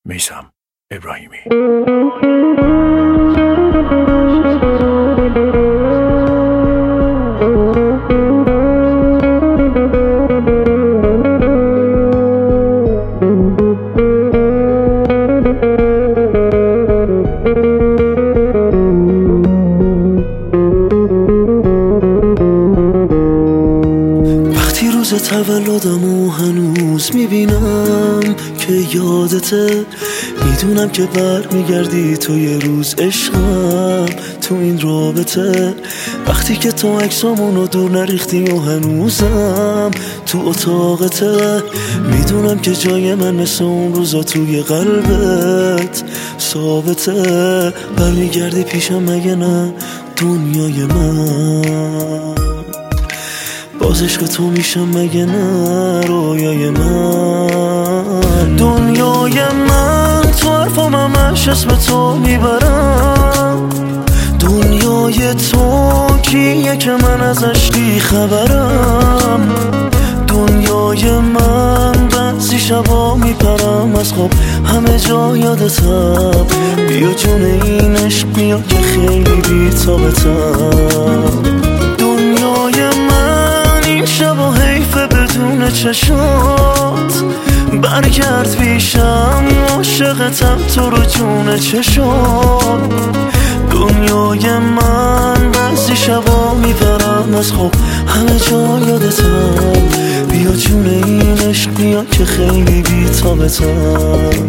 میثم ابراهیمی. وقتی روز تولدمو هنوز میبینم که یادته، میدونم که برمیگردی تو یه روز عشقم تو این رابطه. وقتی که تو عکسامونو دور نریختی و هنوزم تو اتاقته، میدونم که جای من مثل اون روزا توی قلبت ثابته. برمیگردی پیشم مگه نه دنیای من؟ باز عشق تو میشم مگه نه رویای من؟ دنیای من تو حرفام همش اسم تو میبرم. دنیای تو کیه که من ازش بی خبرم؟ دنیای من بعضی شبا میپرم از خواب همه جا یادتم. بیا جون این عشق بیا که خیلی بی تابتم. دنیای من این شبا حیفه بدون چشات، برگرد پیشم عاشقتم تو رو جون چشات. دنیای من بعضی شبا میبرم از خواب همه جا یادتم. بیا جون این عشق بیا که خیلی بی تابتم.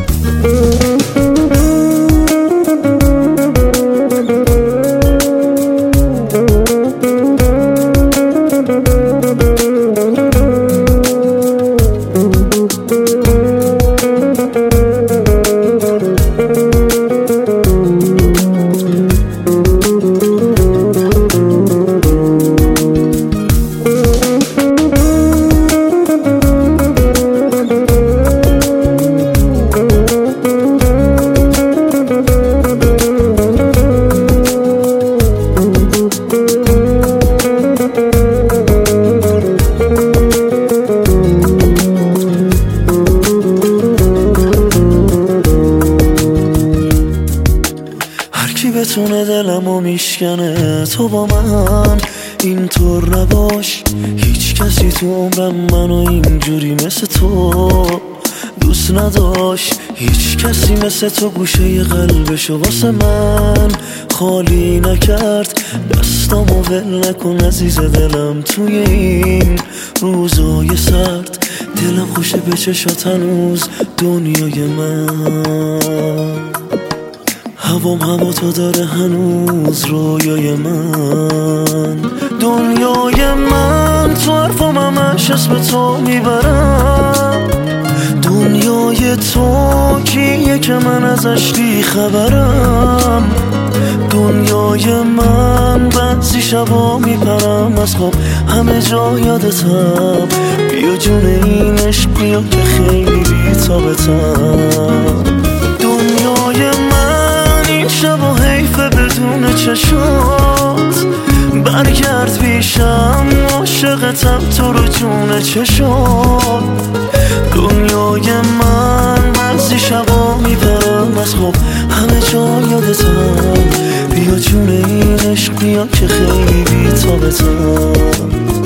کی بتونه دلمو میشکنه تو با من اینطور نباش. هیچ کسی تو عمرم منو اینجوری مثل تو دوست نداشت. هیچ کسی مثل تو گوشه قلبشو واسه من خالی نکرد. دستامو ول نکن عزیز دلم توی این روزای سرد. دلم خوشه به چشات هنوز دنیای من. هوام هوا تو داره هنوز رویای من. دنیای من تو حرفام همش اسم تو میبرم. دنیای تو کیه که من ازش بی خبرم؟ دنیای من بعضی شبا میپرم از خواب همه جا یادتم. بیا جون این عشق بیا که خیلی بی تابتم. دنیای من این شبا حیفه بدون چشات، برگرد پیشم عاشقتم تو رو جون چشات. دنیای من بعضی شبا میپرم از خواب همه جا یادتم. بیا جون این عشق بیا که خیلی بی تابتم.